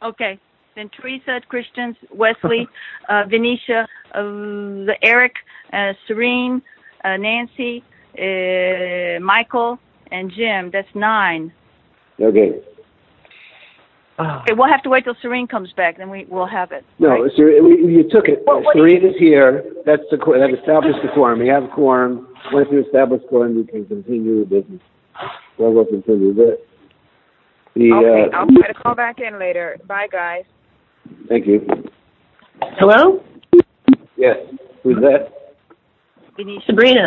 Okay. Then Teresa, Christians, Wesley, Venetia, Eric, Serene, Nancy, Michael, and Jim. That's 9. Okay. Okay, we'll have to wait till Serene comes back, then we'll have it. No, right? you took it. Serene is here. That established the quorum. We have a quorum. Once you establish quorum, we can continue the business. Well, we'll continue it. Okay, I'll try to call back in later. Bye, guys. Thank you. Hello? Yes. Who's that? Sabrina.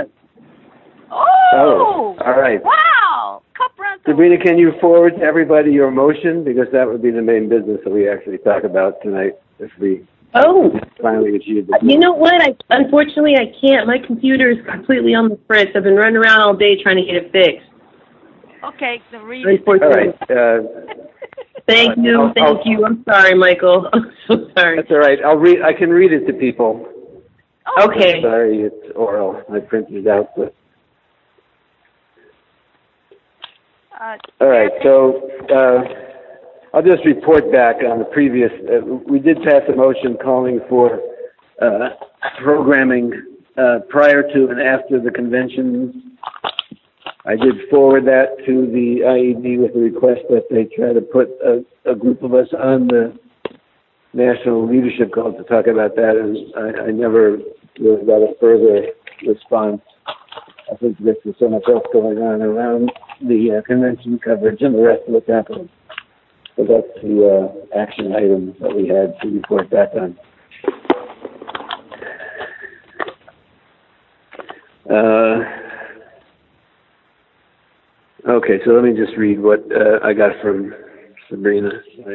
Oh! All right. Wow! Sabrina, can you forward to everybody your motion? Because that would be the main business that we actually talk about tonight if we finally achieve it. You know what? Unfortunately, I can't. My computer is completely on the fritz. I've been running around all day trying to get it fixed. Okay, so read it. All right. Thank you. I'm sorry, Michael. I'm so sorry. That's all right. I can read it to people. Oh, okay. I'm sorry, it's oral. I printed it out, but. All right, so I'll just report back on the previous. We did pass a motion calling for programming prior to and after the conventions. I did forward that to the IED with a request that they try to put a group of us on the national leadership call to talk about that, and I never really got a further response. I think there's so much else going on around the convention coverage and the rest of what's happening. So that's the action items that we had to report back on. Okay, so let me just read what I got from Sabrina.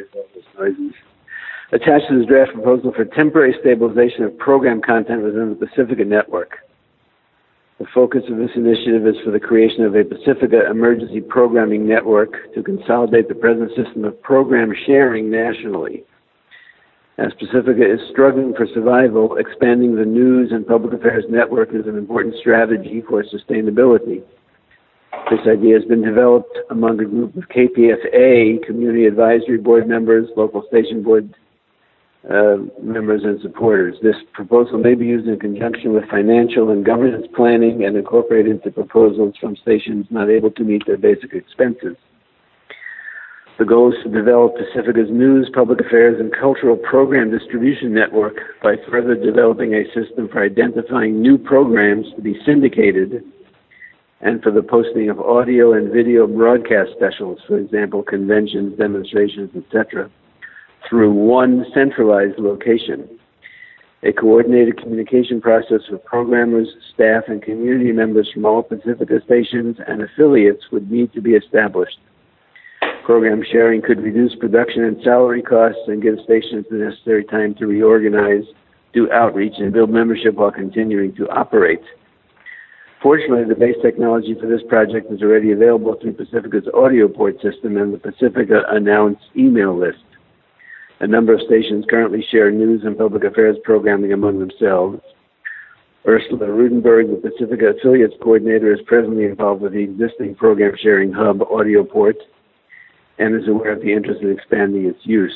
Attached to this draft proposal for temporary stabilization of program content within the Pacifica Network. The focus of this initiative is for the creation of a Pacifica Emergency Programming Network to consolidate the present system of program sharing nationally. As Pacifica is struggling for survival, expanding the news and public affairs network is an important strategy for sustainability. This idea has been developed among a group of KPFA, Community Advisory Board members, local station board members, and supporters. This proposal may be used in conjunction with financial and governance planning and incorporated into proposals from stations not able to meet their basic expenses. The goal is to develop Pacifica's news, public affairs, and cultural program distribution network by further developing a system for identifying new programs to be syndicated and for the posting of audio and video broadcast specials, for example, conventions, demonstrations, etc., through one centralized location. A coordinated communication process with programmers, staff, and community members from all Pacifica stations and affiliates would need to be established. Program sharing could reduce production and salary costs and give stations the necessary time to reorganize, do outreach, and build membership while continuing to operate. Fortunately, the base technology for this project is already available through Pacifica's audio port system and the Pacifica Announce email list. A number of stations currently share news and public affairs programming among themselves. Ursula Rudenberg, the Pacifica Affiliates Coordinator, is presently involved with the existing program sharing hub, Audio Port, and is aware of the interest in expanding its use.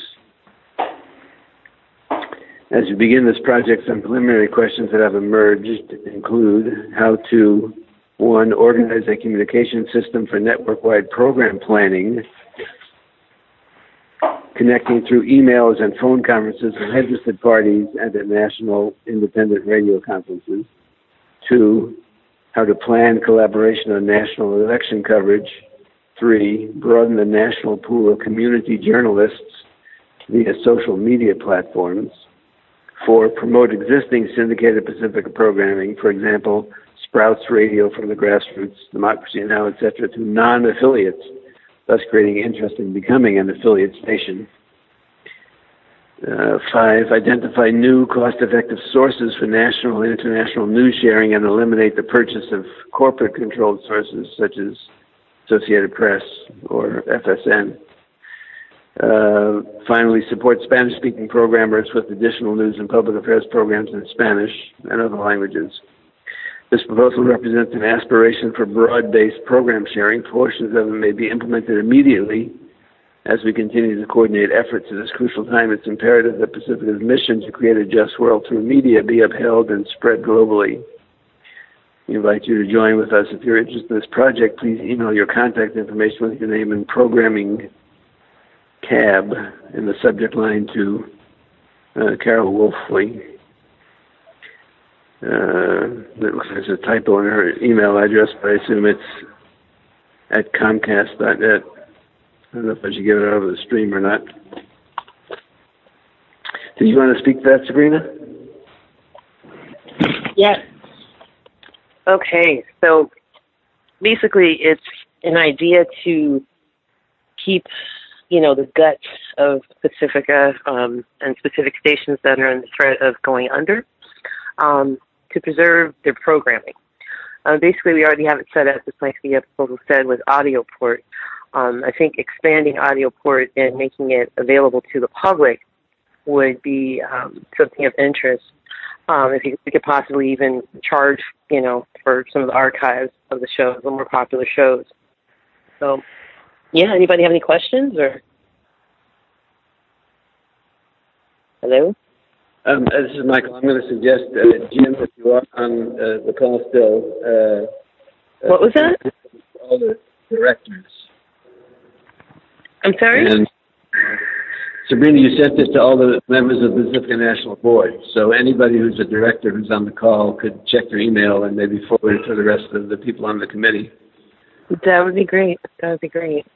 As we begin this project, some preliminary questions that have emerged include how to, 1, organize a communication system for network-wide program planning, connecting through emails and phone conferences with interested parties and at national independent radio conferences. 2, how to plan collaboration on national election coverage. 3, broaden the national pool of community journalists via social media platforms. 4, promote existing syndicated Pacifica programming, for example, Sprouts Radio from the grassroots, Democracy Now!, etc., to non-affiliates, thus creating interest in becoming an affiliate station. 5, identify new cost-effective sources for national and international news sharing and eliminate the purchase of corporate-controlled sources such as Associated Press or FSN. Finally, support Spanish-speaking programmers with additional news and public affairs programs in Spanish and other languages. This proposal represents an aspiration for broad-based program sharing. Portions of it may be implemented immediately As we continue to coordinate efforts at this crucial time, it's imperative that Pacifica's mission to create a just world through media be upheld and spread globally. We invite you to join with us. If you're interested in this project, please email your contact information with your name and programming CAB in the subject line to Carol Wolfley. It looks like there's a typo in her email address, but I assume it's at Comcast.net. I don't know if I should give it over the stream or not. Did you want to speak to that, Sabrina? Yes. Okay, so basically it's an idea to keep, the guts of Pacifica and specific stations that are in the threat of going under, to preserve their programming. Basically, we already have it set up, just like the proposal said, with AudioPort. I think expanding AudioPort and making it available to the public would be something of interest. If we could possibly even charge, for some of the archives of the shows, the more popular shows. So, yeah, anybody have any questions? Or hello? This is Michael. I'm going to suggest, Jim, if you are on the call still. What was that? All the directors. I'm sorry? And Sabrina, you sent it to all the members of the Pacifica National Board. So anybody who's a director who's on the call could check their email and maybe forward it to the rest of the people on the committee. That would be great. That would be great.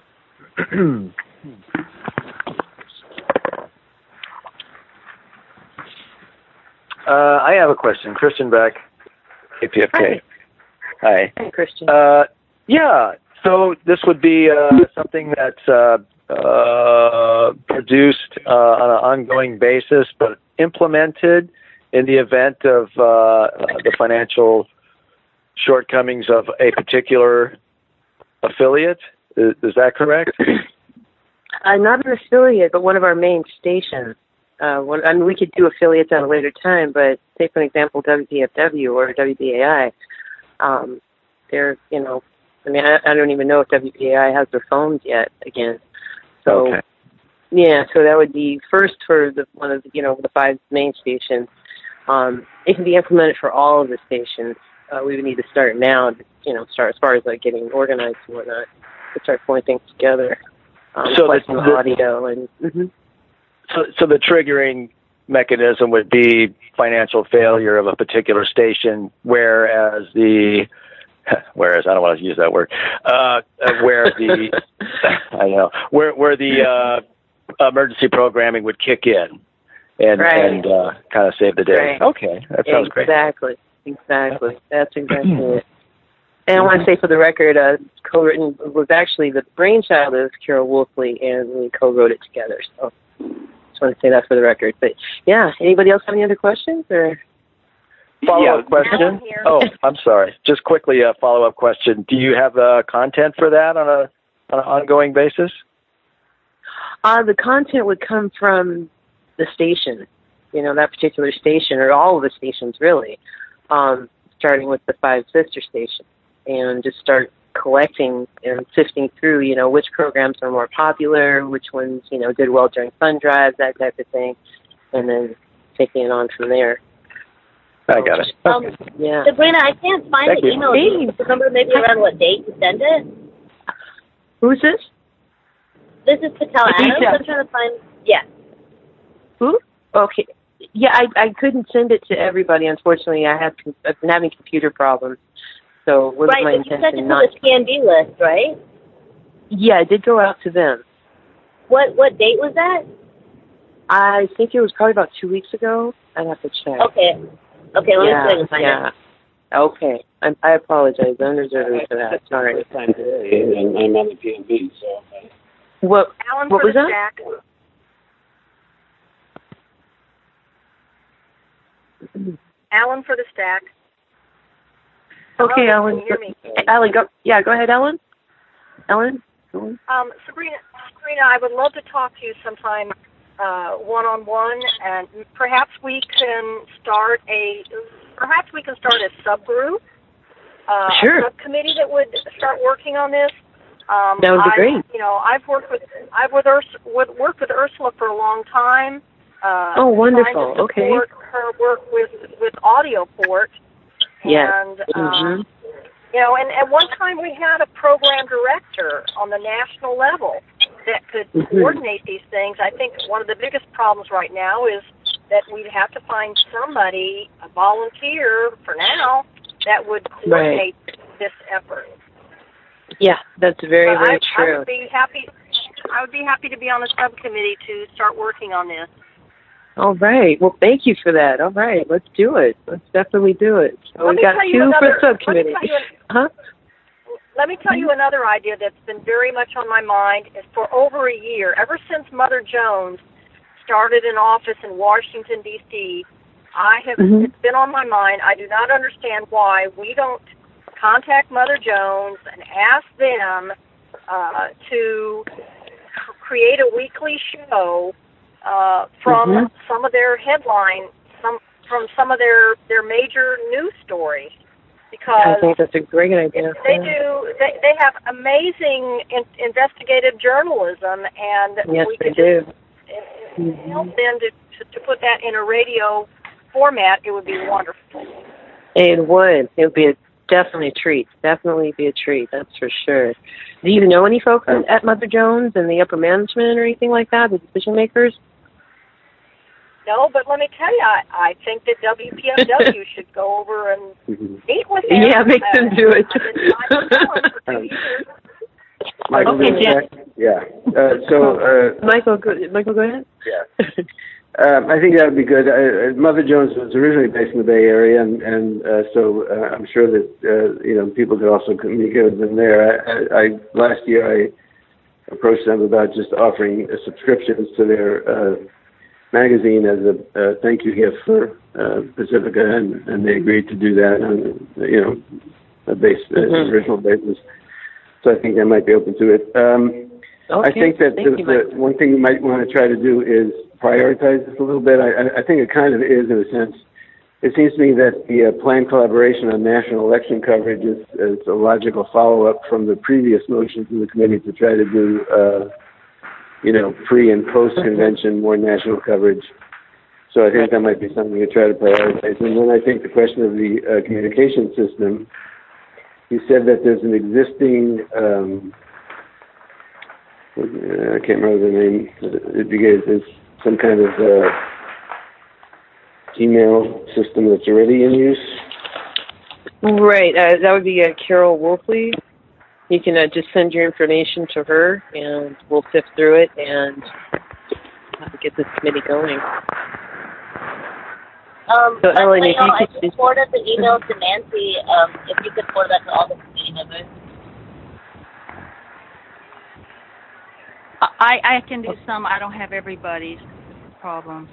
I have a question. Christian Beck, APFK. Hi. Hi, Christian. Yeah, so this would be something that's produced on an ongoing basis, but implemented in the event of the financial shortcomings of a particular affiliate. Is that correct? Not an affiliate, but one of our main stations. We could do affiliates at a later time, but take, for example, WPFW or WBAI. They're, I don't even know if WBAI has their phones yet again. So, okay. Yeah, so that would be first for one of the 5 main stations. It can be implemented for all of the stations. We would need to start now, start as far as getting organized and whatnot, to start pulling things together. So the audio and. Mm-hmm. So the triggering mechanism would be financial failure of a particular station, whereas I don't want to use that word, where the emergency programming would kick in and kind of save the day. Right. Okay, that sounds great. Exactly. That's exactly it. And I want to say for the record, co-written was actually the brainchild of Carol Wolfley, and we co-wrote it together. So just want to say that for the record. But yeah, anybody else have any other questions or? Follow-up question? Oh, I'm sorry. Just quickly, a follow-up question. Do you have content for that on an ongoing basis? The content would come from the station, that particular station, or all of the stations, really, starting with the 5 sister stations, and just start collecting and sifting through, which programs are more popular, which ones, did well during fund drives, that type of thing, and then taking it on from there. I got it. Yeah. Sabrina, I can't find the email. Do you remember maybe around what date you sent it? Who's this? This is Patel Adams. I'm trying to find. Yeah. Who? Okay. Yeah, I couldn't send it to everybody. Unfortunately, I've been having computer problems, so it was my intention but you sent it to the CNB list, right? Yeah, it did go out to them. What date was that? I think it was probably about 2 weeks ago. I'd have to check. Okay, let me see if I can find it. Okay. I apologize. I'm reserving for that. Sorry. Time today, and I'm on the PNB, so. What was that? Stack. Alan for the stack. Okay, Hello, Ellen. can you hear me? Ellen, go ahead, Ellen. Ellen? Go on. Sabrina, I would love to talk to you sometime one-on-one, and perhaps we can start a subgroup, Sure. a subcommittee that would start working on this. That would be great. You know, I've worked with Ursula for a long time. Oh, wonderful. Trying to support her work with AudioPort. Yes. And you know, and at one time we had a program director on the national level that could coordinate these things. I think one of the biggest problems right now is that we'd have to find somebody, a volunteer for now, that would coordinate this effort. Yeah, that's very true. I would be happy to be on the subcommittee to start working on this. All right. Well, thank you for that. All right, let's do it. Let's definitely do it. So we've got 2 for subcommittee. Let me tell you another idea that's been very much on my mind. Is for over a year, ever since Mother Jones started in office in Washington, D.C., it's been on my mind. I do not understand why we don't contact Mother Jones and ask them to create a weekly show from some of their headlines, from some of their major news stories. Because I think that's a great idea. They have amazing investigative journalism, and we could just help them to put that in a radio format. It would be wonderful. It would. It would be definitely a treat. Definitely be a treat. That's for sure. Do you know any folks at Mother Jones and the upper management or anything like that, the decision makers? No, but let me tell you, I think that WPFW should go over and meet with them. Yeah, make them do it. Michael, Michael, go ahead. Yeah. I think that would be good. Mother Jones was originally based in the Bay Area, and so I'm sure that people could also communicate with them there. Last year I approached them about just offering subscriptions to their magazine as a thank you gift for Pacifica, and they agreed to do that on a original basis. So I think they might be open to it. I think that the one thing you might want to try to do is prioritize this a little bit. I think it kind of is, in a sense. It seems to me that the planned collaboration on national election coverage is a logical follow-up from the previous motions in the committee to try to do pre- and post-convention more national coverage. So I think that might be something to try to prioritize. And then I think the question of the communication system, you said that there's an existing, I can't remember the name, there's some kind of email system that's already in use. Right, that would be Carol Wolfley. You can just send your information to her, and we'll sift through it and get this committee going. So, Ellen, if you could just forward the email to Nancy, if you could forward that to all the committee members. I can do some. I don't have everybody's problem.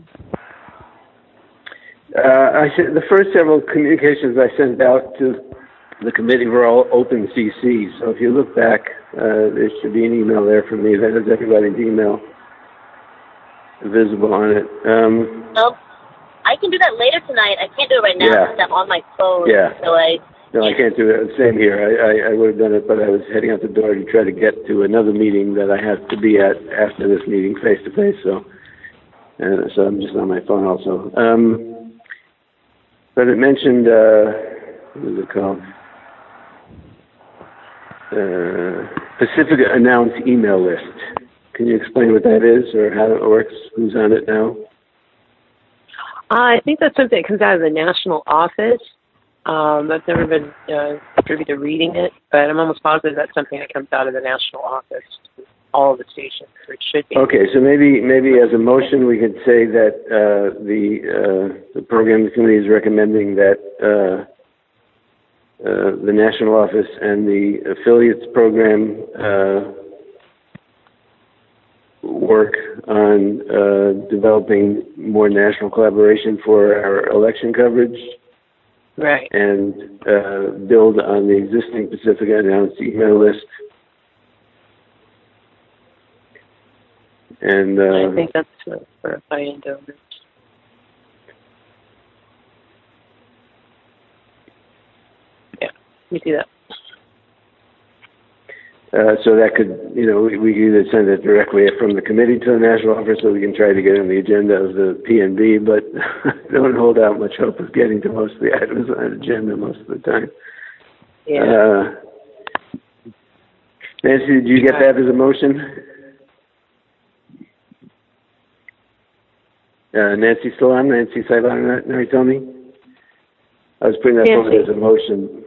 The first several communications I sent out to the committee were all open CC. So if you look back, there should be an email there from me that has everybody's email visible on it. Nope. I can do that later tonight. I can't do it right now because I'm on my phone. Yeah. So No, I can't do it. Same here. I would have done it, but I was heading out the door to try to get to another meeting that I have to be at after this meeting, face to face. So I'm just on my phone also. But it mentioned what is it called? Pacifica Announce email list. Can you explain what that is or how it works? Who's on it now? I think that's something that comes out of the national office. I've never been privy to reading it, but I'm almost positive that's something that comes out of the national office, all of the stations, or it should be. Okay, so maybe as a motion we could say that the program committee is recommending that the national office and the affiliates program work on developing more national collaboration for our election coverage. Right. And build on the existing Pacifica Announce email list. And I think that's for high-end donors. Yeah, we do that. So that could, we could either send it directly from the committee to the national office, or we can try to get on the agenda of the PNB, but don't hold out much hope of getting to most of the items on the agenda most of the time. Yeah. Nancy, did you get that as a motion? Nancy still on? Nancy Saiban, Naritomi? I was putting that forward as a motion.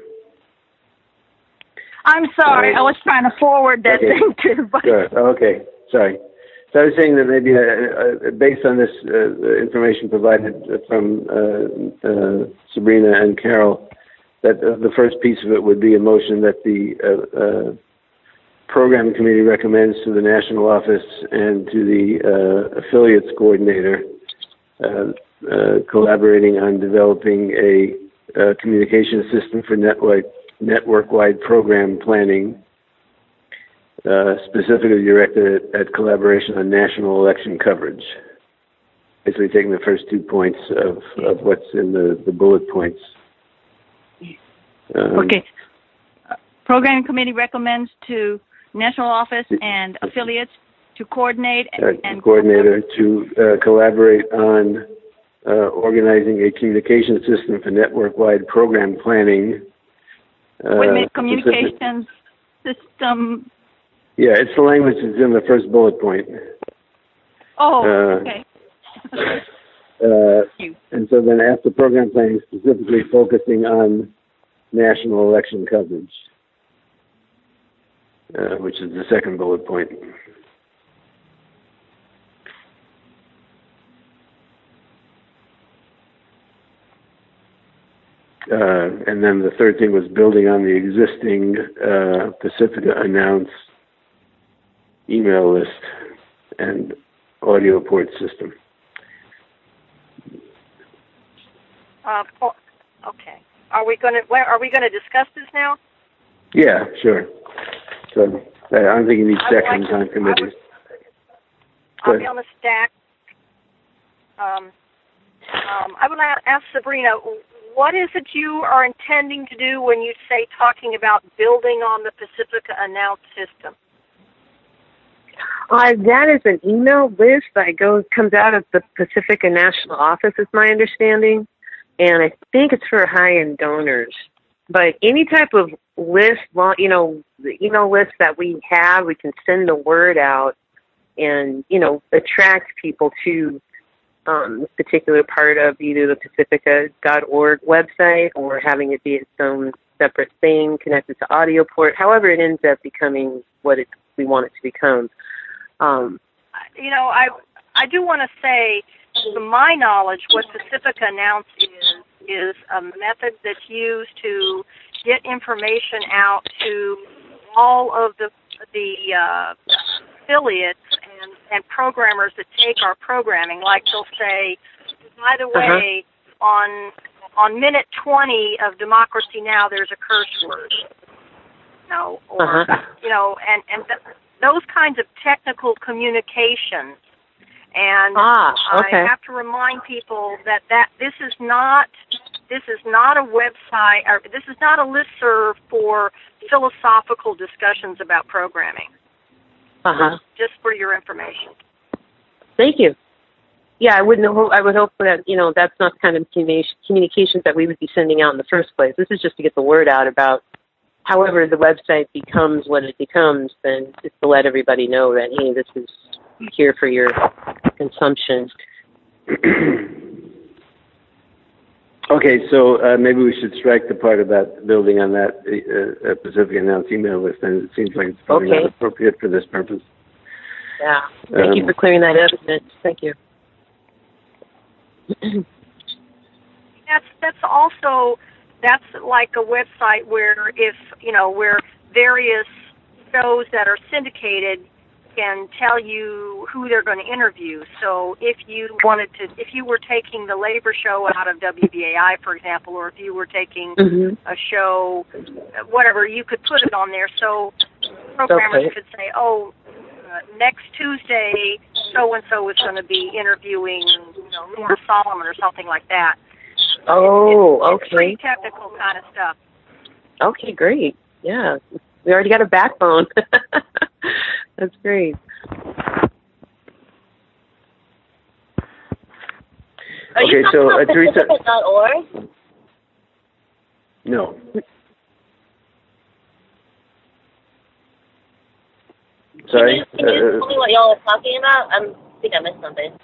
I'm sorry, I was trying to forward that thing too. But Sure. Okay, sorry. So I was saying that maybe based on this information provided from Sabrina and Carol, that the first piece of it would be a motion that the programming committee recommends to the national office and to the affiliates coordinator collaborating on developing a communication system for network-wide program planning, specifically directed at collaboration on national election coverage. Basically taking the first 2 points of what's in the bullet points. Okay. Programming committee recommends to national office and affiliates to coordinate and coordinator to collaborate on organizing a communication system for network-wide program planning. Communications system. Yeah, it's the language that's in the first bullet point. Oh, okay. And so then after program planning, specifically focusing on national election coverage, which is the second bullet point. And then the third thing was building on the existing Pacifica Announce email list and audio port system. Okay. Are we going to discuss this now? Yeah, sure. So I don't think you need seconds on committees. I'll be on the stack. I would ask Sabrina, what is it you are intending to do when you say talking about building on the Pacifica Announce system? That is an email list that comes out of the Pacifica National Office, is my understanding, and I think it's for high-end donors. But any type of list, the email list that we have, we can send the word out and, attract people to this particular part of either the Pacifica.org website or having it be its own separate thing connected to AudioPort. However, it ends up becoming what we want it to become. I do want to say, to my knowledge, what Pacifica Announce is a method that's used to get information out to all of the affiliates and programmers that take our programming. Like they'll say, by the way, on minute 20 of Democracy Now! There's a curse word. Those kinds of technical communications. And I have to remind people that this is not a website, or this is not a listserv for philosophical discussions about programming. Just for your information. Thank you. Yeah, I would hope that that's not the kind of communications that we would be sending out in the first place. This is just to get the word out about. However, the website becomes what it becomes, then just to let everybody know that, hey, this is here for your consumption. Okay, so maybe we should strike the part about building on that Pacific Announce email list, and it seems like it's probably not appropriate for this purpose. Yeah, thank you for clearing that up. Thank you. That's like a website where where various shows that are syndicated can tell you who they're going to interview. So if you were taking the labor show out of WBAI, for example, or if you were taking a show, whatever, you could put it on there. So programmers could say, next Tuesday, so-and-so is going to be interviewing, Norm Solomon or something like that. It's pretty technical kind of stuff. Okay, great. Yeah. We already got a backbone. That's great. Are you talking about Pacifica.org? No. Sorry? Can you tell me what y'all are talking about? I think I missed something.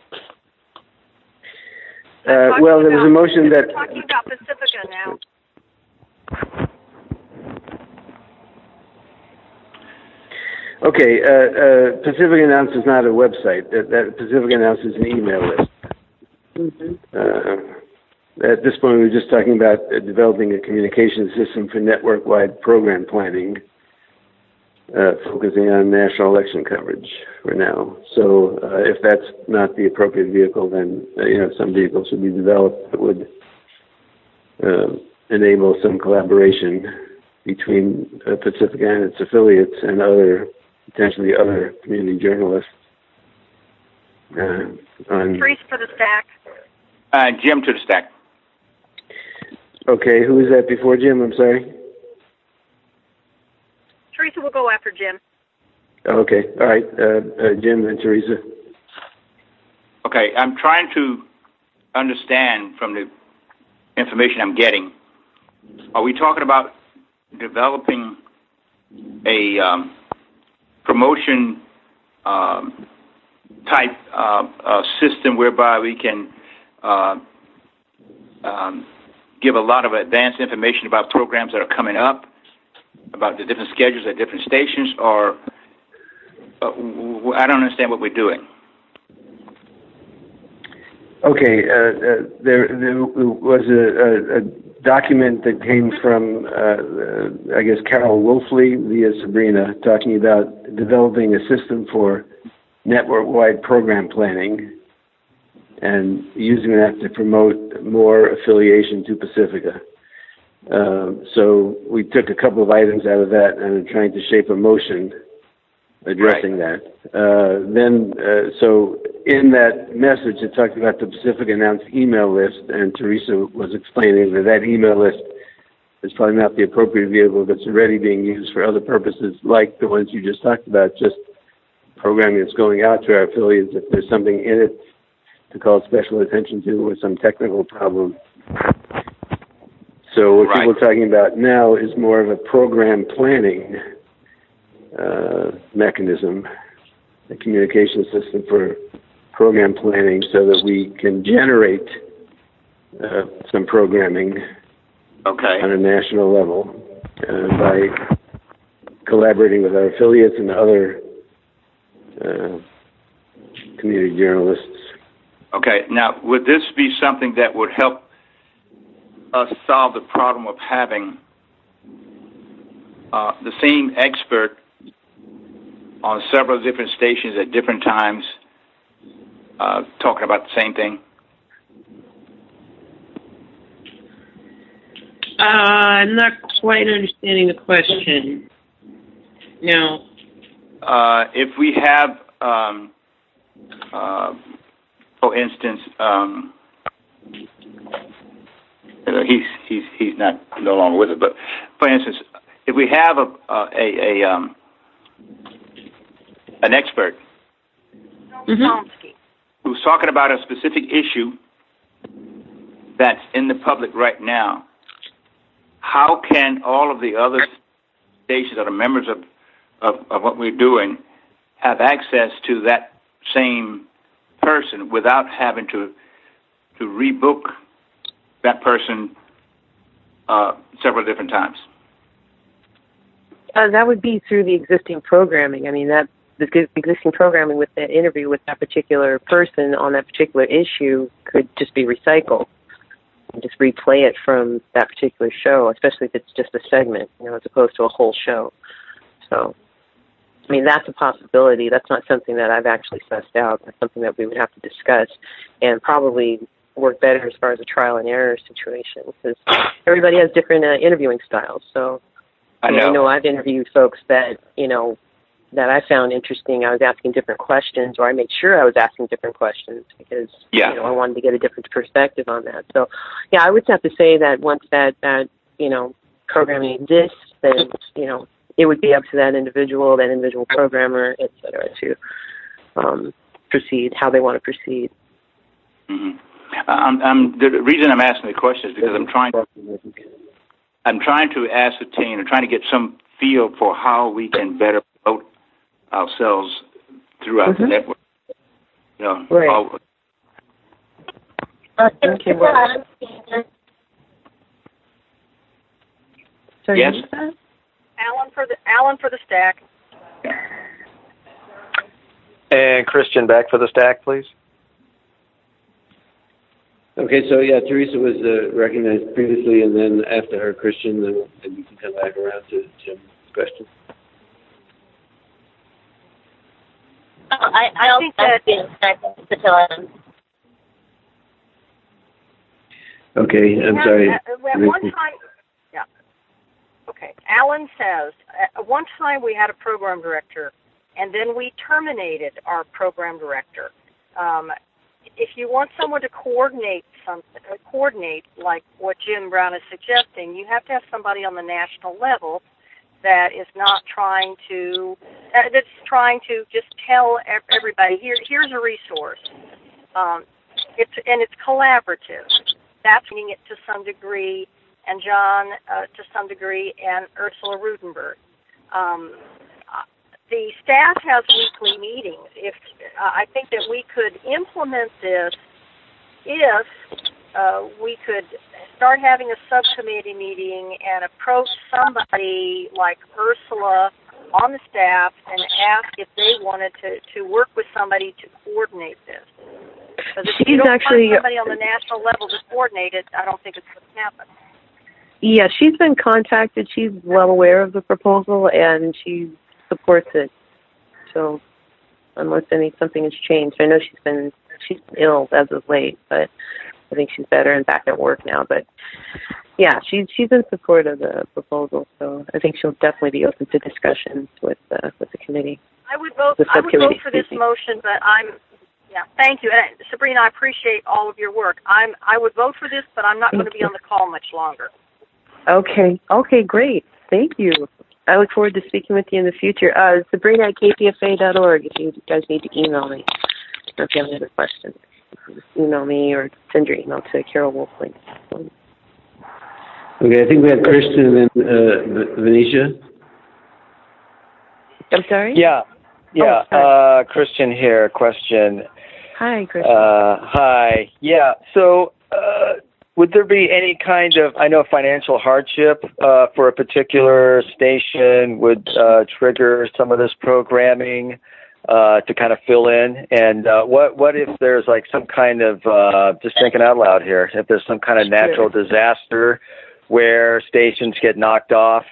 Well, there was a motion that... We're talking about Pacifica now. Okay, Pacifica Announce is not a website. That Pacifica Announce is an email list. At this point, we were just talking about developing a communication system for network-wide program planning, focusing on national election coverage for now. So if that's not the appropriate vehicle, then some vehicles should be developed that would enable some collaboration between Pacifica and its affiliates and potentially other community journalists. Teresa for the stack. Jim to the stack. Okay, who is that before Jim? I'm sorry. Teresa will go after Jim. Okay, all right. Jim and Teresa. Okay, I'm trying to understand from the information I'm getting. Are we talking about developing a promotion type system whereby we can give a lot of advanced information about programs that are coming up, about the different schedules at different stations, or I don't understand what we're doing. Okay, there was a document that came from, I guess, Carol Wolfley via Sabrina, talking about developing a system for network-wide program planning and using that to promote more affiliation to Pacifica. So we took a couple of items out of that and are trying to shape a motion addressing that. So in that message, it talked about the Pacifica Announce email list, and Teresa was explaining that email list is probably not the appropriate vehicle that's already being used for other purposes like the ones you just talked about, just programming that's going out to our affiliates if there's something in it to call special attention to or some technical problem. So what people are talking about now is more of a program planning mechanism, a communication system for program planning so that we can generate some programming on a national level by collaborating with our affiliates and other community journalists. Okay, now would this be something that would help us solve the problem of having the same expert on several different stations at different times talking about the same thing? I'm not quite understanding the question. No. If we have, for instance, he's no longer with us, but for instance, if we have an expert who's talking about a specific issue that's in the public right now, how can all of the other stations that are members of what we're doing have access to that same person without having to rebook that person several different times? That would be through the existing programming. I mean, the existing programming with that interview with that particular person on that particular issue could just be recycled and just replay it from that particular show, especially if it's just a segment, as opposed to a whole show. So, I mean, that's a possibility. That's not something that I've actually sussed out. That's something that we would have to discuss and probably work better as far as a trial and error situation, because everybody has different interviewing styles. So I know I've interviewed folks that, that I found interesting. I was asking different questions, or I made sure I was asking different questions because I wanted to get a different perspective on that. So, I would have to say that once that programming exists, then, it would be up to that individual programmer, et cetera, to proceed how they want to proceed. Mm-hmm. The reason I'm asking the question is because I'm trying to ascertain or trying to get some feel for how we can better promote ourselves throughout the network. You know, right. Sorry, yes. Alan for the stack. And Christian back for the stack, please. Okay, so Teresa was recognized previously, and then after her, Christian, and you can come back around to Jim's question. I think that Okay, I'm sorry. At one time, okay. Alan says, at one time we had a program director, and then we terminated our program director. If you want someone to coordinate like what Jim Brown is suggesting, you have to have somebody on the national level that is not trying to, that's trying to just tell everybody, here's a resource. It's collaborative. That's meaning it to some degree, and John to some degree, and Ursula Rudenberg. The staff has weekly meetings. I think that we could implement this if we could start having a subcommittee meeting and approach somebody like Ursula on the staff and ask if they wanted to work with somebody to coordinate this. Because if you don't find somebody on the national level to coordinate it, I don't think it's going to happen. Yeah, she's been contacted. She's well aware of the proposal, and she supports it. So, unless something has changed, I know she's been ill as of late, but I think she's better and back at work now. But yeah, she's in support of the proposal, so I think she'll definitely be open to discussions with the committee. I would vote for this motion, but thank you, and Sabrina. I appreciate all of your work. I would vote for this, but I'm not going to be on the call much longer. Okay, great. Thank you. I look forward to speaking with you in the future. Sabrina at kpfa.org if you guys need to email me or if you have any other questions. Just email me or send your email to Carol Wolfling. Okay, I think we have Christian and then Venetia. I'm sorry? Yeah. Christian here. Question. Hi, Christian. Hi. Yeah, so would there be any kind of, I know financial hardship for a particular station would trigger some of this programming to kind of fill in? And what if there's like some kind of, just thinking out loud here, if there's some kind of natural disaster where stations get knocked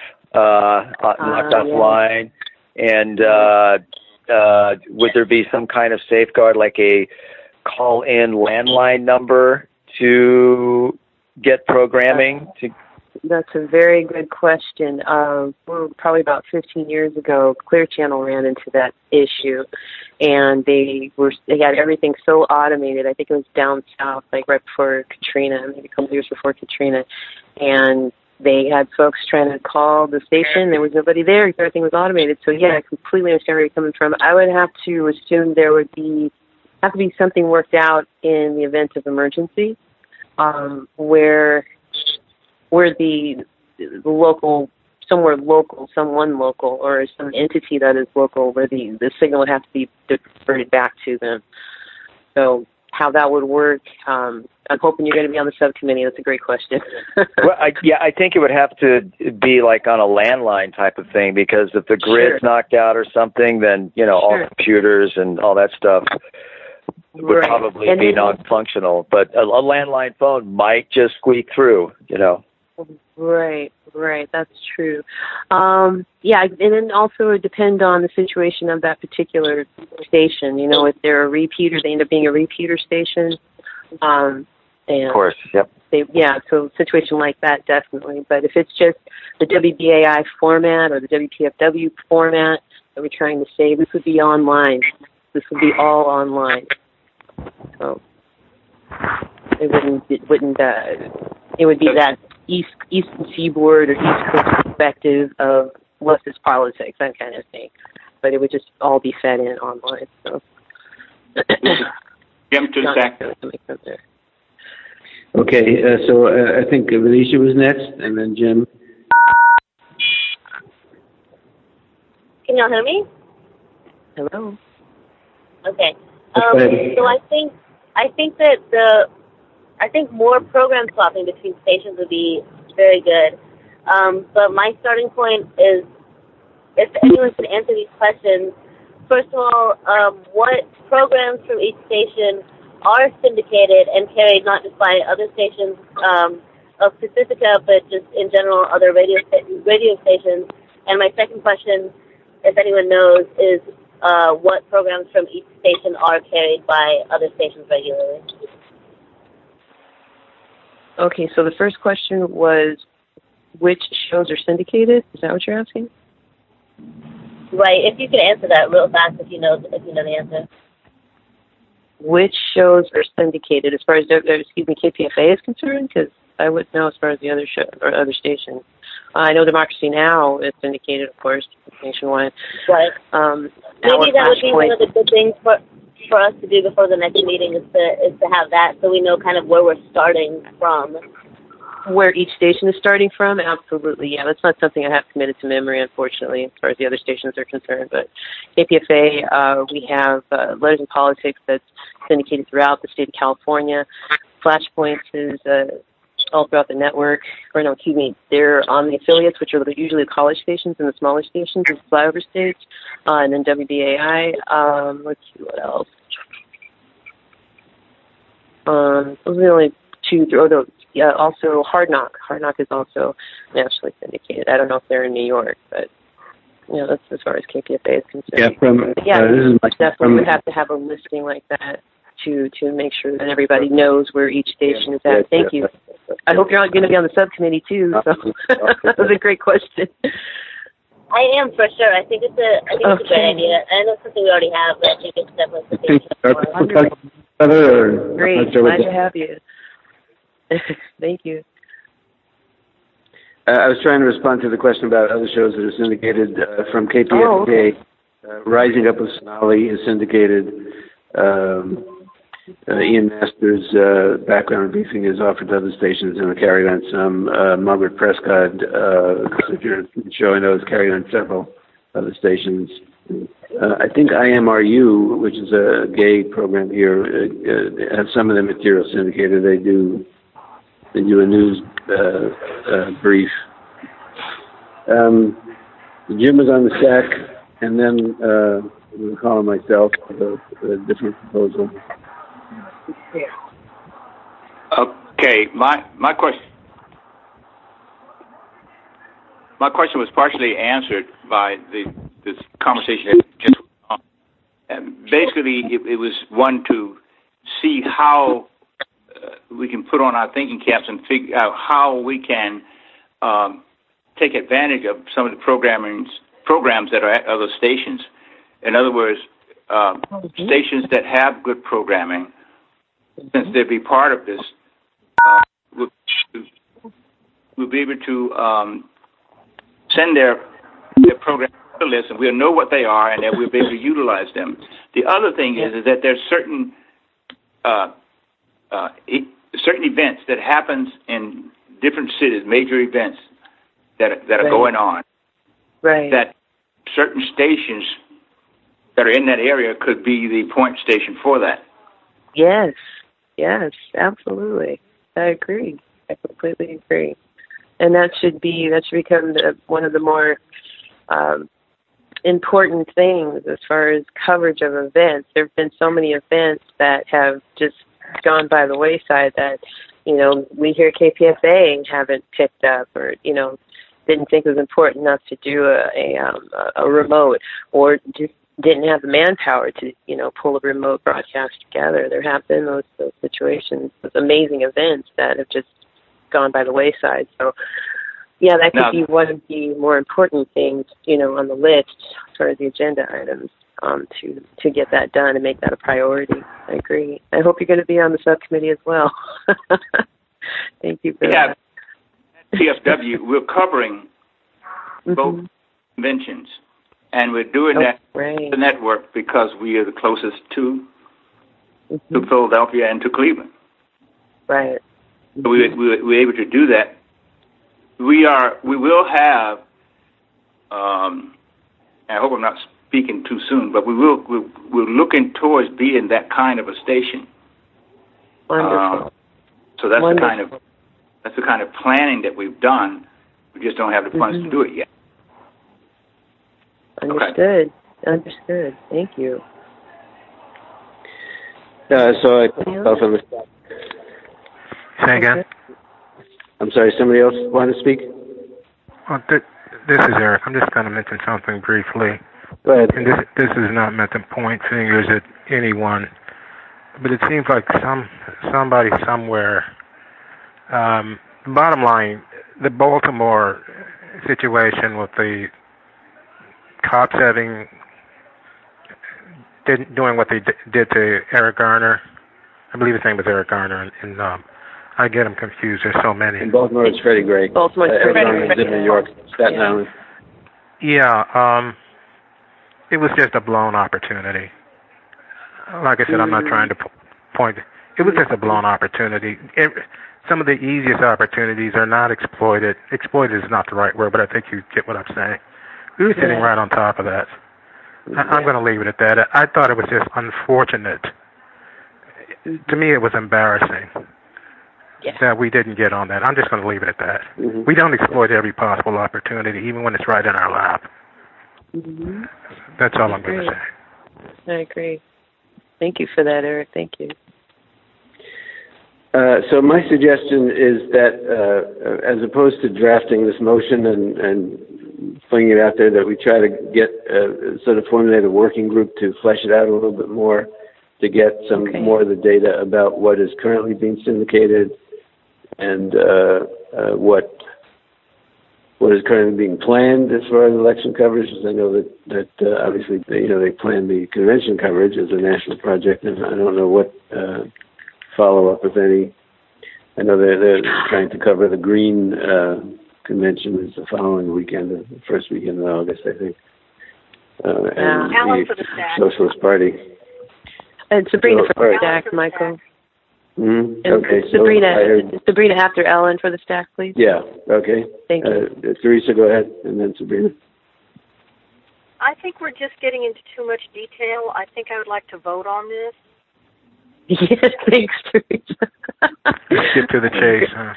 offline, and would there be some kind of safeguard, like a call-in landline number to get programming? That's a very good question. Probably about 15 years ago, Clear Channel ran into that issue, and they had everything so automated. I think it was down south, like right before Katrina, maybe a couple years before Katrina, and they had folks trying to call the station. There was nobody there. Everything was automated. So yeah, I completely understand where you're coming from. I would have to assume there would have to be something worked out in the event of emergency, where the local, someone local, or some entity that is local, where the signal would have to be diverted back to them. So how that would work, I'm hoping you're going to be on the subcommittee. That's a great question. Well, I think it would have to be like on a landline type of thing, because if the grid's knocked out or something, then, all computers and all that stuff would probably be non-functional. But a landline phone might just squeak through, Right, that's true. And then also it would depend on the situation of that particular station. If they're a repeater, they end up being a repeater station. And of course, yep. So a situation like that, definitely. But if it's just the WBAI format or the WPFW format that we're trying to say, this would be online. This would be all online. So it would be that eastern seaboard or east coast perspective of leftist politics, that kind of thing. But it would just all be fed in online. So Jim Tusak. Okay, so I think Venetia was next, and then Jim. Can y'all hear me? Hello. Okay. So I think more program swapping between stations would be very good. But my starting point is, if anyone can answer these questions, first of all, what programs from each station are syndicated and carried not just by other stations of Pacifica, but just in general other radio stations? And my second question, if anyone knows, is what programs from each station are carried by other stations regularly? Okay, so the first question was, which shows are syndicated? Is that what you're asking? Right. If you could answer that real fast, if you know the answer. Which shows are syndicated as far as KPFA is concerned? Because I wouldn't know as far as the other show or other stations. I know Democracy Now! Is syndicated, of course, nationwide. Right. Maybe that would be one of the good things for us to do before the next meeting is to have that, so we know kind of where we're starting from. Where each station is starting from? Absolutely, yeah. That's not something I have committed to memory, unfortunately, as far as the other stations are concerned. But KPFA, we have Letters in Politics that's syndicated throughout the state of California. Flashpoints is all throughout the network. They're on the affiliates, which are usually the college stations and the smaller stations, and flyover states. And then WBAI. Let's see what else. Those are the only two. Yeah, also Hard Knock. Hard Knock is also nationally syndicated. I don't know if they're in New York, but that's as far as KPFA is concerned. Definitely would have to have a listing like that to make sure that everybody knows where each station is at. Thank you. I hope you're going to be on the subcommittee too. So that was a great question. I am, for sure. I think it's a great idea. I know it's something we already have, but I think it's definitely something. Great. Glad to have you. Thank you. I was trying to respond to the question about other shows that are syndicated from KPFA. Rising Up with Sonali is syndicated. Ian Masters' background briefing is offered to other stations and are carried on some. Margaret Prescott, if you're in the show, I know is carried on several other stations. I think IMRU, which is a gay program here, has some of the material syndicated. They do a news brief. Jim was on the SAC, and then we'll call him myself with a different proposal. Okay, my question was partially answered by this conversation that just went on. And basically, it was one to see how we can put on our thinking caps and figure out how we can take advantage of some of the programs that are at other stations. In other words, stations that have good programming, since they'll be part of this, we'll be able to send their program to the list, and we'll know what they are, and then we'll be able to utilize them. The other thing is that there's certain events that happens in different cities, major events that are going on. Right. That certain stations that are in that area could be the point station for that. Yes, absolutely. I agree. I completely agree. And that should become one of the more important things as far as coverage of events. There have been so many events that have just gone by the wayside that, we here at KPFA haven't picked up or, didn't think it was important enough to do a remote, or just didn't have the manpower to, pull a remote broadcast together. There have been those situations, those amazing events that have just gone by the wayside. So, yeah, that could be one of the more important things, on the list as far as the agenda items, to get that done and make that a priority. I agree. I hope you're going to be on the subcommittee as well. Thank you for that. TFW, we're covering both conventions. And we're doing that right. the network because we are the closest to Philadelphia and to Cleveland. Right. So we're able to do that. We will have, I hope I'm not speaking too soon, but we're looking towards being that kind of a station. Wonderful. So that's the kind of planning that we've done. We just don't have the funds to do it yet. Understood. Okay. Understood. Thank you. So I put myself on the spot. Say again? I'm sorry, somebody else want to speak? Well, this is Eric. I'm just going to mention something briefly. Go ahead. And this is not meant to point fingers at anyone, but it seems like somebody somewhere. Bottom line, the Baltimore situation with the cops doing what they did to Eric Garner. I believe his name was Eric Garner, and I get them confused. There's so many. In Baltimore, it's Freddie Gray. Baltimore, Eric Garner is in New York, Staten Island. Yeah, it was just a blown opportunity. Like I said, I'm not trying to point. It was just a blown opportunity. Some of the easiest opportunities are not exploited. Exploited is not the right word, but I think you get what I'm saying. We were sitting right on top of that. I'm going to leave it at that. I thought it was just unfortunate. To me, it was embarrassing that we didn't get on that. I'm just going to leave it at that. We don't exploit every possible opportunity, even when it's right in our lap. That's all I'm going to say. I agree. Thank you for that, Eric. Thank you. So my suggestion is that as opposed to drafting this motion and flinging it out there, that we try to get sort of formulate a working group to flesh it out a little bit more, to get some more of the data about what is currently being syndicated and what is currently being planned as far as election coverage. Because I know that obviously they plan the convention coverage as a national project, and I don't know what follow-up, if any. I know they're trying to cover the Green convention is the following weekend, the first weekend of August, I think. And the Socialist Party. And Sabrina for the stack, Michael. Okay. Sabrina after Ellen for the stack, please. Yeah. Okay. Thank you. Teresa, go ahead, and then Sabrina. I think we're just getting into too much detail. I think I would like to vote on this. Yes, thanks, Teresa. Let's get to the chase, huh?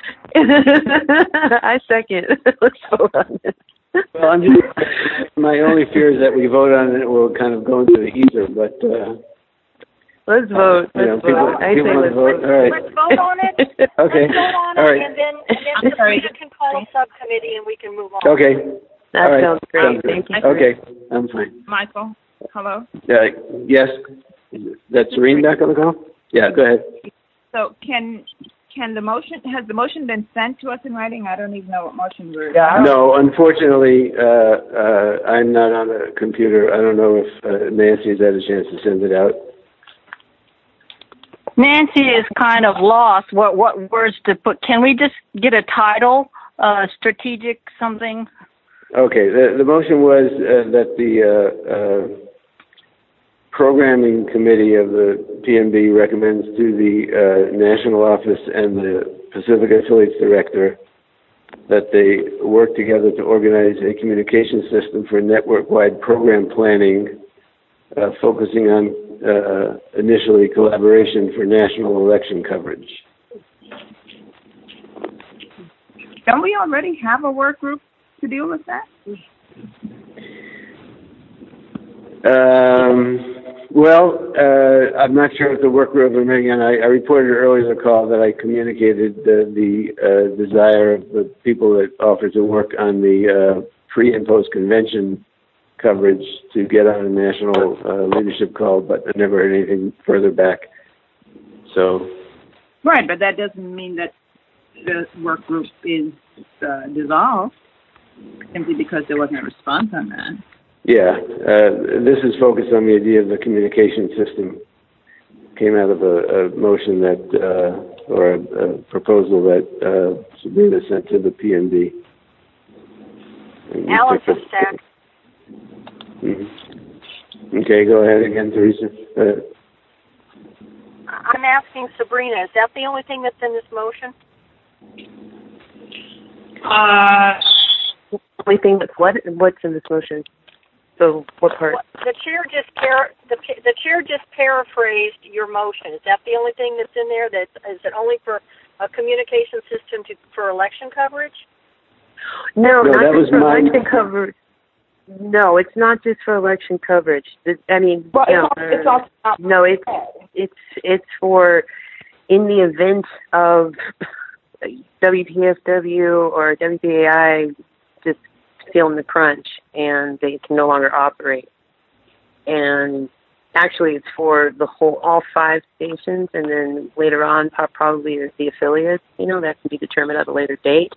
I second. Let's vote on it. Well, my only fear is that we vote on it, we'll kind of go into the ether, but... let's vote. Let's vote. People want to vote? All right. Let's vote on it. Okay. Let's vote on it, and then Sabrina can call a subcommittee and we can move on. Okay. That sounds great. Thank you. Okay, I'm fine. Michael, hello? Yes. That's Serene back on the call? Yeah, go ahead. So can the motion, has the motion been sent to us in writing? I don't even know what motion we're... No, unfortunately, I'm not on a computer. I don't know if Nancy's had a chance to send it out. Nancy is kind of lost what words to put. Can we just get a title, strategic something? Okay, the motion was that the programming committee of the PNB recommends to the national office and the Pacific Affiliates director that they work together to organize a communication system for network-wide program planning, focusing on initially collaboration for national election coverage. Don't we already have a work group to deal with that? Well, I'm not sure if the work group I'm making, and I reported earlier in the call that I communicated the desire of the people that offered to work on the pre- and post-convention coverage to get on a national leadership call, but I never heard anything further back. So. Right, but that doesn't mean that the work group is dissolved simply because there wasn't a response on that. Yeah, this is focused on the idea of the communication system. Came out of a motion that, or a proposal that Sabrina sent to the PNB. Alan from STAC. Mm-hmm. Okay, go ahead again, Teresa. I'm asking Sabrina, is that the only thing that's in this motion? The only thing that's what's in this motion? So what part? The chair just paraphrased your motion. Is that the only thing that's in there? Is it only for a communication system for election coverage? No, not just for election coverage. No, it's not just for election coverage. I mean, it's for in the event of WPFW or WPAI just feeling the crunch and they can no longer operate. And actually, it's for all 5 stations, and then later on, probably the affiliates. That can be determined at a later date.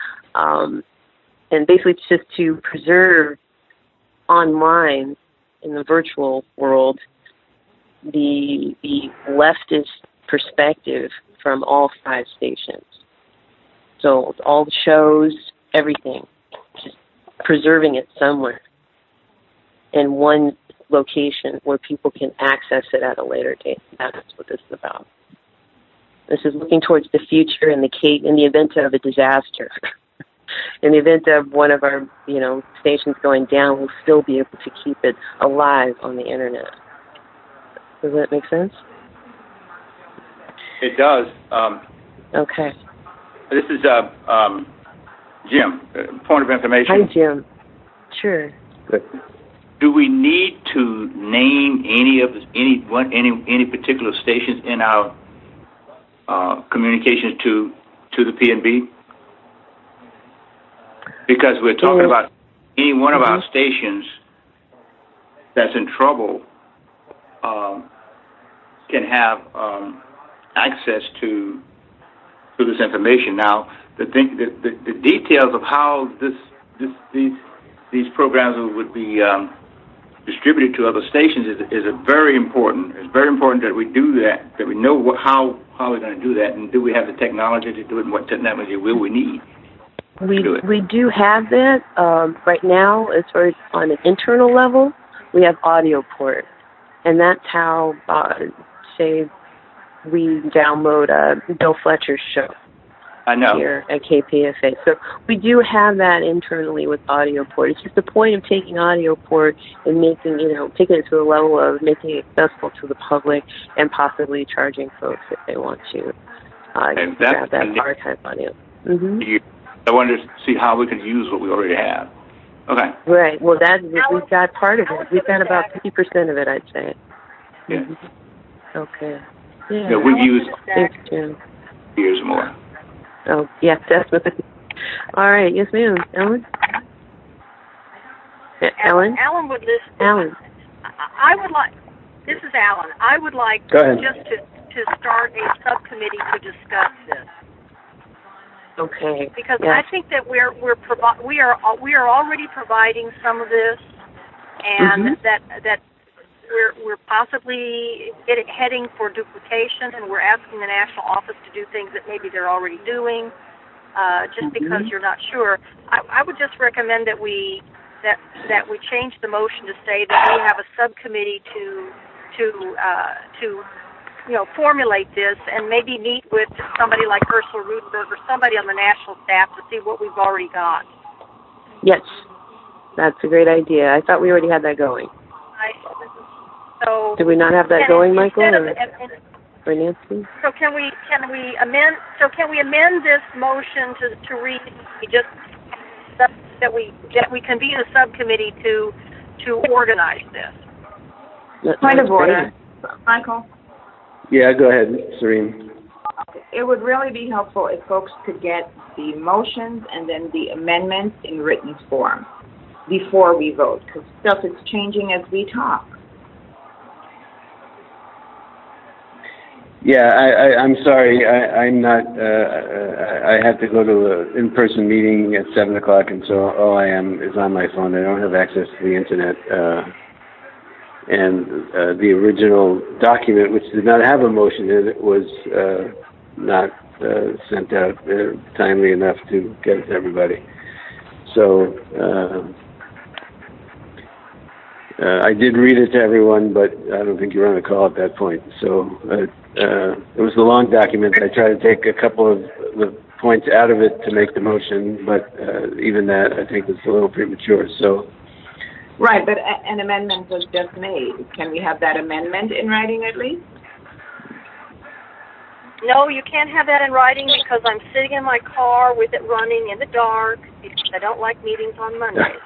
And basically, it's just to preserve online in the virtual world the leftist perspective from all 5 stations. So all the shows, everything, just preserving it somewhere in one location where people can access it at a later date. That's what this is about. This is looking towards the future in the event of a disaster. In the event of one of our, stations going down, we'll still be able to keep it alive on the internet. Does that make sense? It does. Okay. This is Jim. Point of information. Hi, Jim. Sure. Do we need to name any particular stations in our communications to the PNB? Because we're talking about any one of our stations that's in trouble can have access to this information. Now, the details of how these programs would be distributed to other stations is very important. It's very important that we do that we know how we're going to do that, and do we have the technology to do it, and what technology will we need? We do have that right now. As far as on an internal level, we have audio port, and that's how, say, we download Bill Fletcher's show. I know. Here at KPFA. So we do have that internally with audio port. It's just the point of taking audio port and taking it to the level of making it accessible to the public and possibly charging folks if they want to grab that archive audio. Mm-hmm. I wanted to see how we can use what we already have. Okay. Right. Well, we've got part of it. We've got about 50% of it, I'd say. Yeah. Mm-hmm. Okay. Yeah. We've used Thanks, Jim. years more. Oh, yeah, definitely. All right. Yes, ma'am. Ellen? Ellen? Alan would list. Alan. I would like. This is Alan. I would like just to start a subcommittee to discuss this. Okay. Because I think that we are already providing some of this, and that we're possibly heading for duplication, and we're asking the national office to do things that maybe they're already doing, just because you're not sure. I would just recommend that we change the motion to say that we have a subcommittee to formulate this, and maybe meet with somebody like Ursula Rutenberg or somebody on the national staff to see what we've already got. Yes, that's a great idea. I thought we already had that going. So did we not have that going, Michael or Nancy? So can we amend this motion to read just that we convene a subcommittee to organize this? Point of order, Michael. Yeah, go ahead, Serene. It would really be helpful if folks could get the motions and then the amendments in written form before we vote, because stuff is changing as we talk. Yeah, I'm sorry. I'm not. I have to go to an in-person meeting at 7:00, and so all I am is on my phone. I don't have access to the internet. And the original document, which did not have a motion in it, was not sent out timely enough to get it to everybody. So I did read it to everyone, but I don't think you were on the call at that point. So it was a long document. I tried to take a couple of the points out of it to make the motion, but even that I think was a little premature. So. Right, but an amendment was just made. Can we have that amendment in writing at least? No, you can't have that in writing because I'm sitting in my car with it running in the dark because I don't like meetings on Mondays.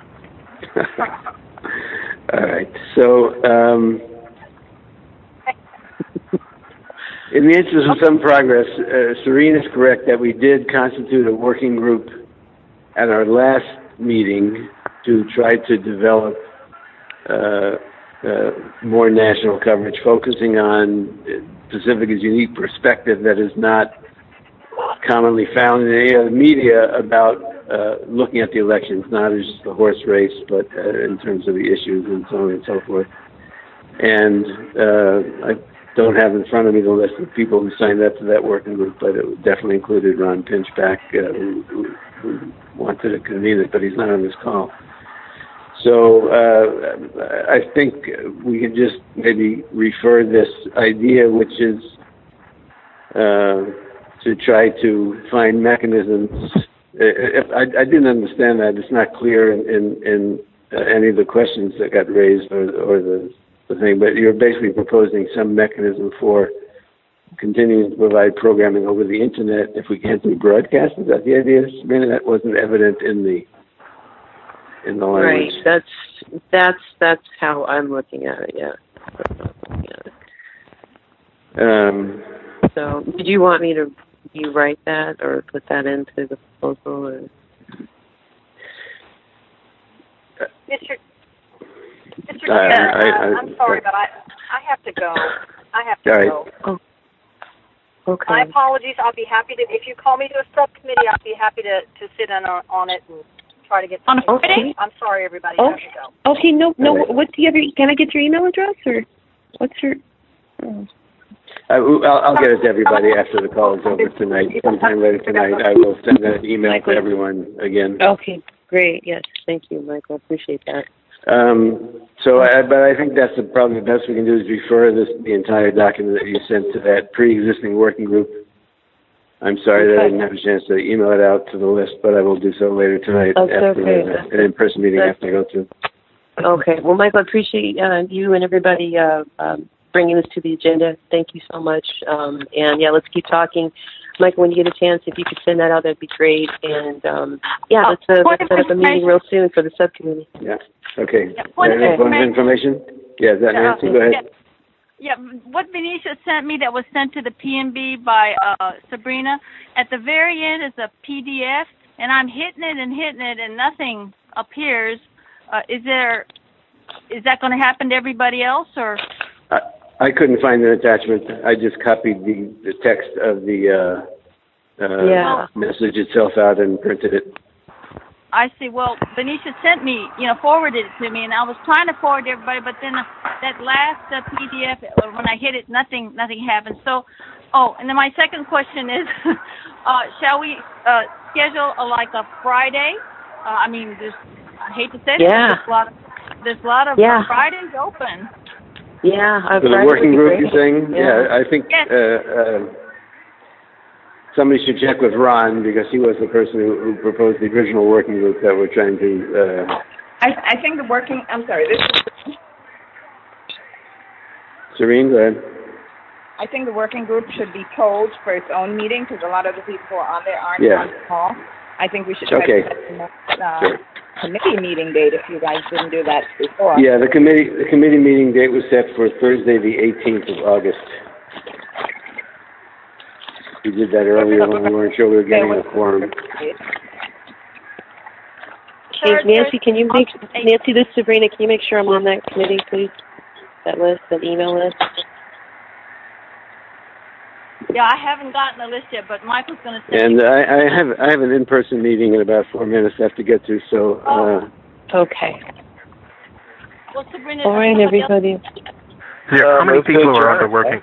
All right. So, in the interest of some progress, Serene is correct that we did constitute a working group at our last meeting to try to develop more national coverage, focusing on Pacifica's unique perspective that is not commonly found in any other media about looking at the elections, not as just a horse race, but in terms of the issues and so on and so forth. And I don't have in front of me the list of people who signed up to that working group, but it definitely included Ron Pinchback, who wanted to convene it, but he's not on this call. So I think we can just maybe refer this idea, which is to try to find mechanisms. I didn't understand that. It's not clear in any of the questions that got raised or the thing, but you're basically proposing some mechanism for continuing to provide programming over the Internet if we can't do broadcast. Is that the idea? Maybe that wasn't evident in the language. Right. That's how I'm looking at it. Yeah. So, did you want me to rewrite that or put that into the proposal? Or? Mr. I'm sorry, but I have to go. Go. Oh. Okay. My apologies. I'll be happy to, if you call me to a subcommittee, I'll be happy to sit in on it and try to get something. Okay. I'm sorry, everybody. I have to go. Okay. No. What's the other? Can I get your email address or what's your? I'll get it to everybody after the call is over tonight. Sometime later tonight, I will send an email to everyone again. Okay. Great. Yes. Thank you, Michael. Appreciate that. But I think that's probably the best we can do is refer the entire document that you sent to that pre-existing working group. I'm sorry that I didn't have a chance to email it out to the list, but I will do so later tonight after an in-person meeting after I go to. Okay. Well, Michael, I appreciate you and everybody bringing this to the agenda. Thank you so much. And let's keep talking. Michael, when you get a chance, if you could send that out, that'd be great. And let's set up a meeting real soon for the subcommittee. Yeah. Okay. Point of information? Yeah, is that Nancy? Go ahead. Yeah, what Venetia sent me that was sent to the PNB by Sabrina, at the very end is a PDF, and I'm hitting it and nothing appears. Is that going to happen to everybody else, or? I couldn't find an attachment. I just copied the text of the message itself out and printed it. I see. Well, Venetia sent me, forwarded it to me, and I was trying to forward to everybody, but then that last PDF, when I hit it, nothing happened. So, and then my second question is, shall we schedule a Friday? I hate to say this, but there's a lot of Fridays open. Yeah, for the working group, you're saying? Yeah, I think somebody should check with Ron because he was the person who proposed the original working group that we're trying to. I think the working. I'm sorry. This is Serene, go ahead. I think the working group should be told for its own meeting because a lot of the people on there aren't on the call. I think we should try to set committee meeting date if you guys didn't do that before. Yeah, the committee meeting date was set for Thursday, the 18th of August. We did that earlier when we weren't sure we were getting a quorum. Hey, Nancy, Nancy, this is Sabrina. Can you make sure I'm on that committee, please? That list, that email list. Yeah, I haven't gotten the list yet, but Michael's going to send And I have an in-person meeting in about 4 minutes I have to get to, so... Okay. Well, Sabrina... All right, everybody. How many people are on the working...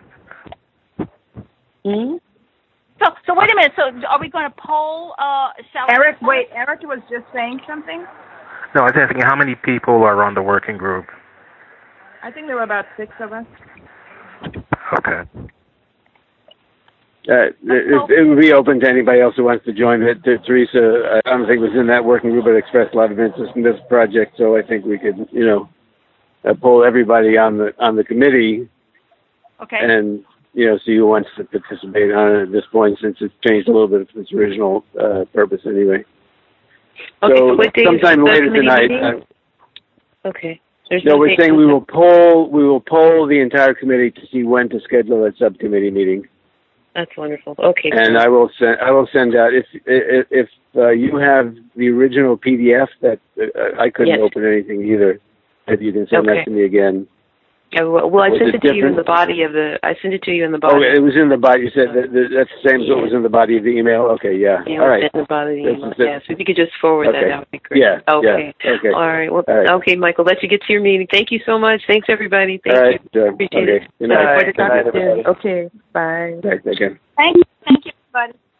So wait a minute. So are we going to poll? Eric was just saying something. No, I was asking how many people are on the working group. I think there were about 6 of us. Okay. It would be open to anybody else who wants to join it. Teresa, I don't think was in that working group, but expressed a lot of interest in this project, so I think we could, poll everybody on the committee. Okay. And see who wants to participate on it at this point, since it's changed a little bit from its original purpose anyway. Okay, so what day sometime is later tonight. Okay. We're saying we will poll the entire committee to see when to schedule that subcommittee meeting. That's wonderful. Okay. And I will send out if you have the original PDF that I couldn't open anything either. If you can send that to me again. Well, I sent it to you in the body of the. I sent it to you in the body. Oh, it was in the body. You said that's the same as what was in the body of the email. Okay, yeah. All right. In the body of the email. Yeah. So if you could just forward that would be great. Yeah. Okay. Yeah. Okay. All right. Well. All right. Okay, Michael. Let you get to your meeting. Thank you so much. Thanks, everybody. Thank you. Appreciate it. Good night. Okay. Bye. Right, okay. Thank you, everybody.